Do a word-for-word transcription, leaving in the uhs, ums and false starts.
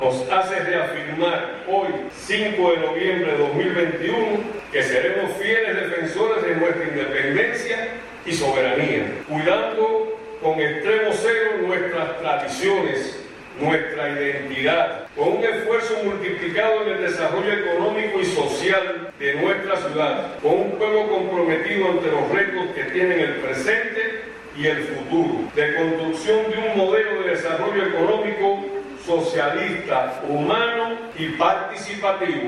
nos hace reafirmar hoy, cinco de noviembre de dos mil veintiuno, que seremos fieles defensores de nuestra independencia y soberanía, cuidando con extremo celo nuestras tradiciones, nuestra identidad, con un esfuerzo multiplicado en el desarrollo económico y social de nuestra ciudad, con un pueblo comprometido ante los retos que tienen el presente y el futuro, de construcción de un modelo de desarrollo económico socialista, humano y participativo.